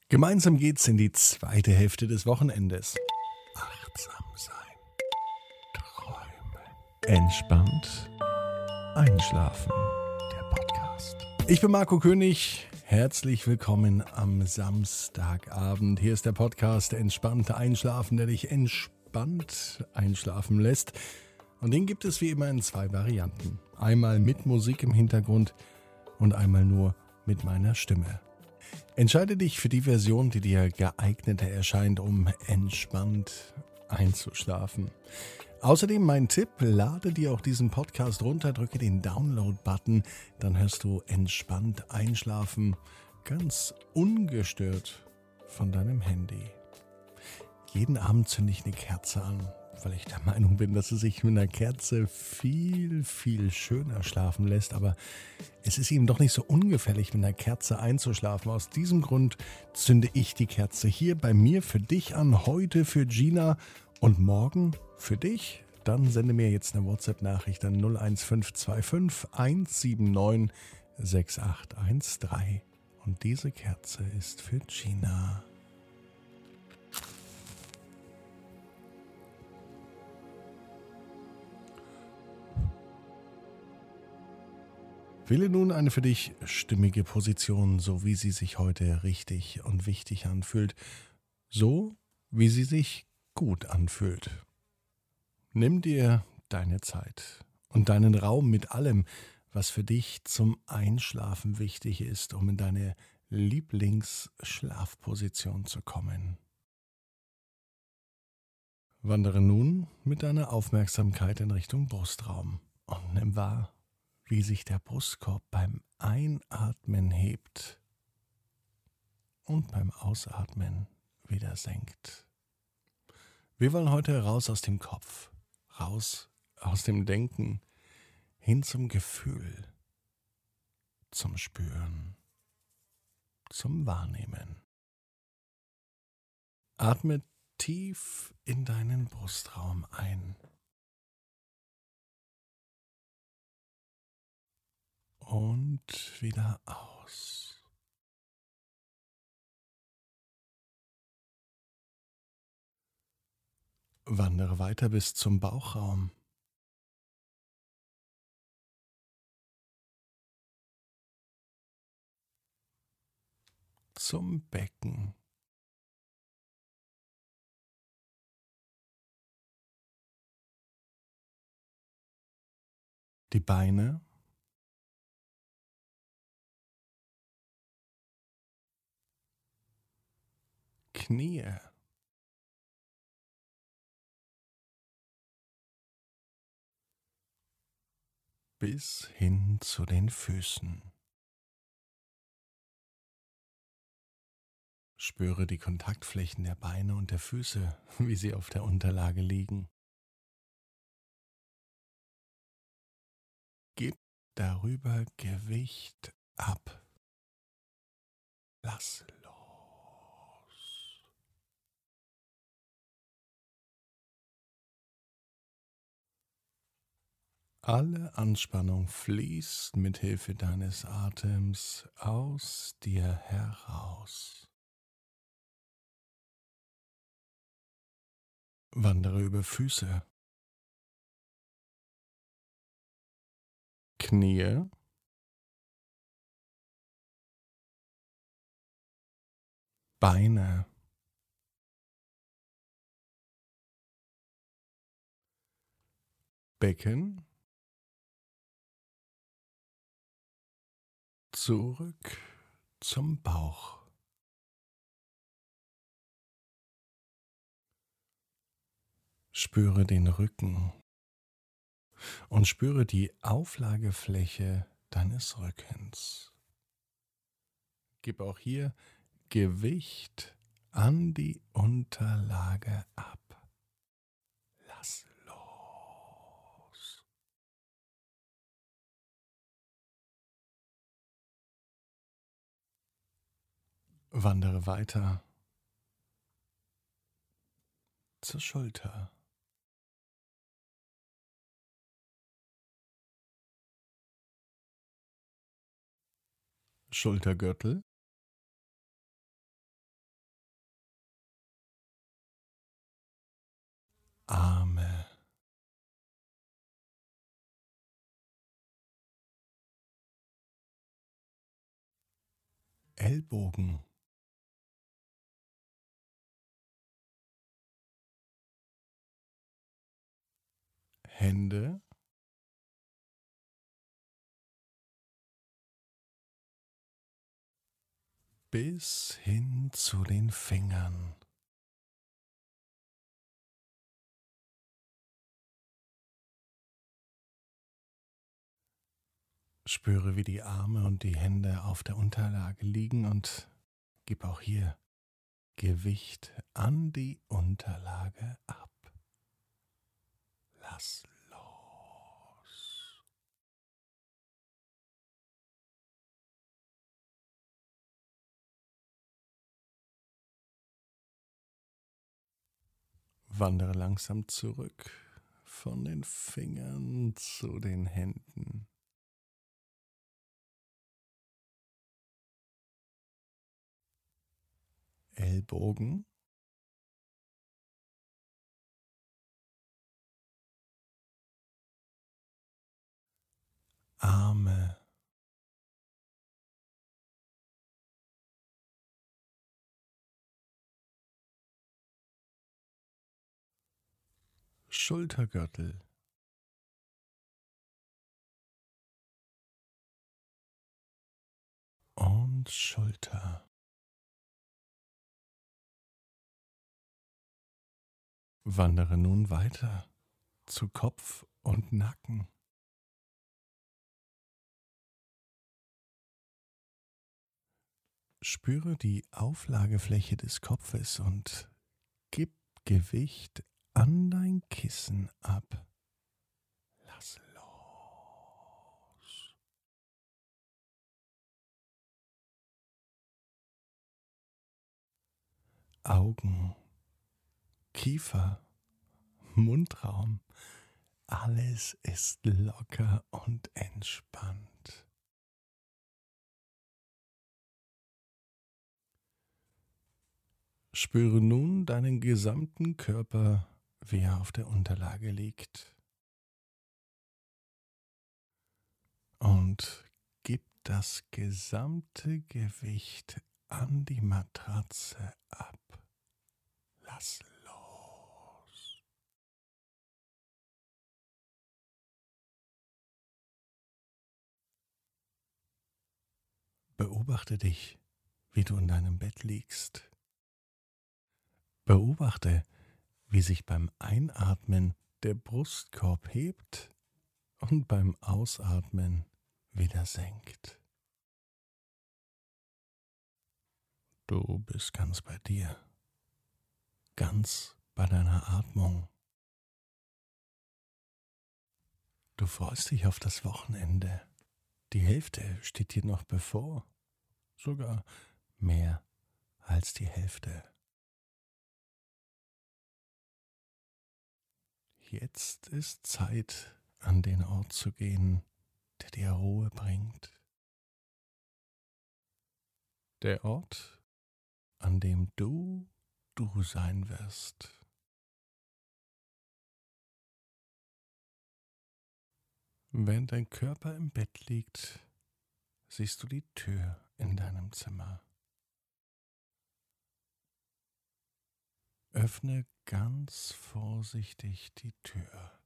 Gemeinsam geht's in die zweite Hälfte des Wochenendes. Achtsam sein, träumen, entspannt einschlafen. Der Podcast. Ich bin Marco König. Herzlich willkommen am Samstagabend. Hier ist der Podcast Entspannt einschlafen, der dich entspannt einschlafen lässt. Und den gibt es wie immer in zwei Varianten. Einmal mit Musik im Hintergrund und einmal nur mit meiner Stimme. Entscheide dich für die Version, die dir geeigneter erscheint, um entspannt einzuschlafen. Außerdem mein Tipp, lade dir auch diesen Podcast runter, drücke den Download-Button, dann hörst du entspannt einschlafen, ganz ungestört von deinem Handy. Jeden Abend zünde ich eine Kerze an, weil ich der Meinung bin, dass es sich mit einer Kerze viel, viel schöner schlafen lässt. Aber es ist eben doch nicht so ungefährlich, mit einer Kerze einzuschlafen. Aus diesem Grund zünde ich die Kerze hier bei mir für dich an, heute für Gina und morgen für dich. Dann sende mir jetzt eine WhatsApp-Nachricht an 01525 179 6813. Und diese Kerze ist für Gina. Wähle nun eine für dich stimmige Position, so wie sie sich heute richtig und wichtig anfühlt, so wie sie sich gut anfühlt. Nimm dir deine Zeit und deinen Raum mit allem, was für dich zum Einschlafen wichtig ist, um in deine Lieblingsschlafposition zu kommen. Wandere nun mit deiner Aufmerksamkeit in Richtung Brustraum und nimm wahr, wie sich der Brustkorb beim Einatmen hebt und beim Ausatmen wieder senkt. Wir wollen heute raus aus dem Kopf, raus aus dem Denken, hin zum Gefühl, zum Spüren, zum Wahrnehmen. Atme tief in deinen Brustraum ein und wieder aus. Wandere weiter bis zum Bauchraum. Zum Becken. Die Beine. Knie. Bis hin zu den Füßen. Spüre die Kontaktflächen der Beine und der Füße, wie sie auf der Unterlage liegen. Gib darüber Gewicht ab. Lass los. Alle Anspannung fließt mit Hilfe deines Atems aus dir heraus. Wandere über Füße, Knie, Beine, Becken, zurück zum Bauch. Spüre den Rücken und spüre die Auflagefläche deines Rückens. Gib auch hier Gewicht an die Unterlage ab. Lass los. Wandere weiter zur Schulter. Schultergürtel, Arme, Ellbogen, Hände, bis hin zu den Fingern. Spüre, wie die Arme und die Hände auf der Unterlage liegen und gib auch hier Gewicht an die Unterlage ab. Lass los. Wandere langsam zurück von den Fingern zu den Händen. Ellbogen, Arme, Schultergürtel, und Schulter. Wandere nun weiter zu Kopf und Nacken. Spüre die Auflagefläche des Kopfes und gib Gewicht an dein Kissen ab. Lass los. Augen, Kiefer, Mundraum, alles ist locker und entspannt. Spüre nun deinen gesamten Körper, wie er auf der Unterlage liegt. Und gib das gesamte Gewicht an die Matratze ab. Lass los. Beobachte dich, wie du in deinem Bett liegst. Beobachte, wie sich beim Einatmen der Brustkorb hebt und beim Ausatmen wieder senkt. Du bist ganz bei dir, ganz bei deiner Atmung. Du freust dich auf das Wochenende. Die Hälfte steht dir noch bevor, sogar mehr als die Hälfte. Jetzt ist Zeit, an den Ort zu gehen, der dir Ruhe bringt. Der Ort, an dem du sein wirst. Wenn dein Körper im Bett liegt, siehst du die Tür in deinem Zimmer. Öffne ganz vorsichtig die Tür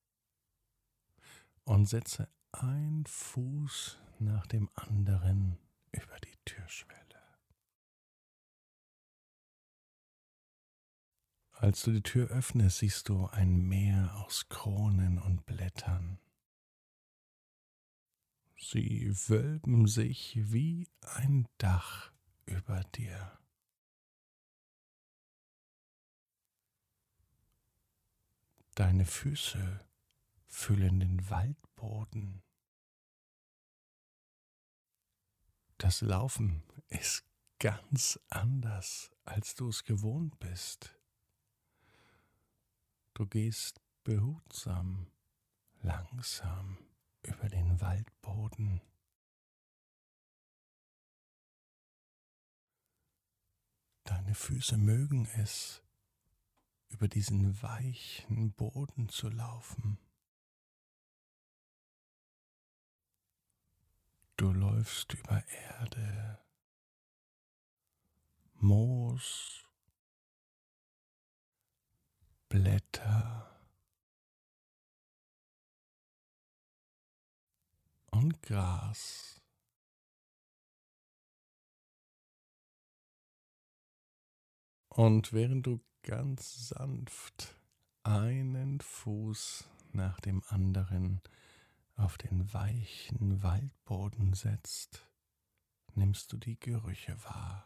und setze einen Fuß nach dem anderen über die Türschwelle. Als du die Tür öffnest, siehst du ein Meer aus Kronen und Blättern. Sie wölben sich wie ein Dach über dir. Deine Füße fühlen den Waldboden. Das Laufen ist ganz anders, als du es gewohnt bist. Du gehst behutsam, langsam über den Waldboden. Deine Füße mögen es, über diesen weichen Boden zu laufen. Du läufst über Erde, Moos, Blätter und Gras. Und während du ganz sanft einen Fuß nach dem anderen auf den weichen Waldboden setzt, nimmst du die Gerüche wahr.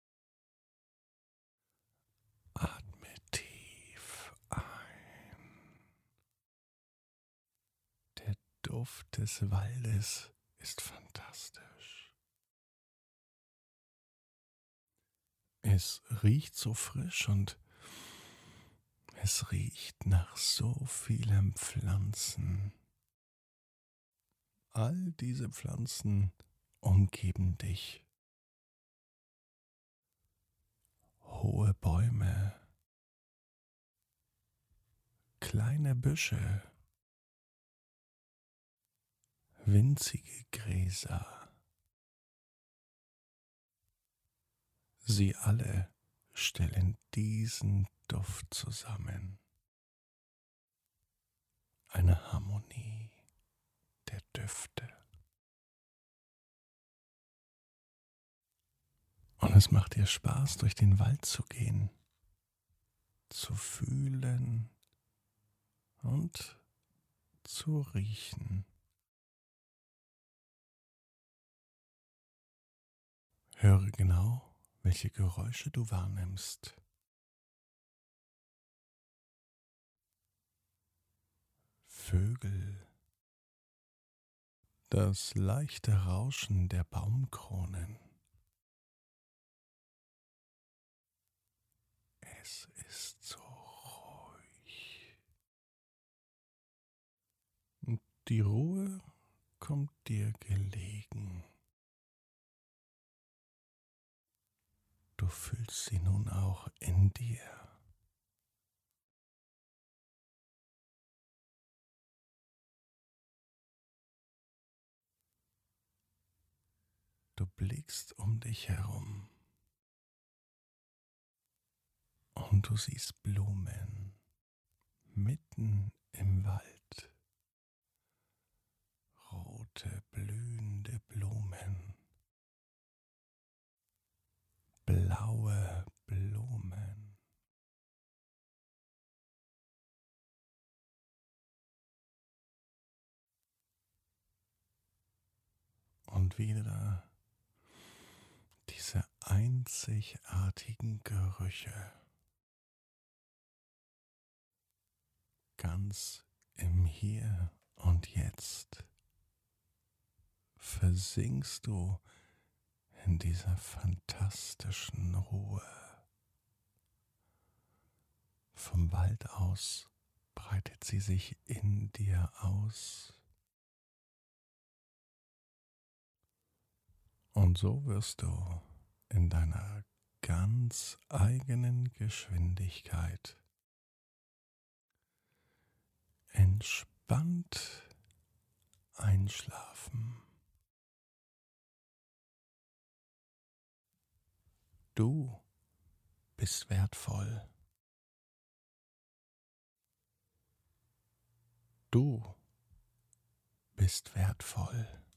Atme tief ein. Der Duft des Waldes ist fantastisch. Es riecht so frisch und es riecht nach so vielen Pflanzen. All diese Pflanzen umgeben dich. Hohe Bäume, kleine Büsche, winzige Gräser. Sie alle stellen diesen Duft zusammen. Eine Harmonie der Düfte. Und es macht dir Spaß, durch den Wald zu gehen, zu fühlen und zu riechen. Höre genau, welche Geräusche du wahrnimmst. Vögel, das leichte Rauschen der Baumkronen. Es ist so ruhig. Und die Ruhe kommt dir gelegen. Du fühlst sie nun auch in dir. Du blickst um dich herum und du siehst Blumen mitten im Wald. Rote, blühende Blumen. Blaue Blumen. Und wieder diese einzigartigen Gerüche. Ganz im Hier und Jetzt versinkst du in dieser fantastischen Ruhe. Vom Wald aus breitet sie sich in dir aus. Und so wirst du in deiner ganz eigenen Geschwindigkeit entspannt einschlafen. Du bist wertvoll. Du bist wertvoll.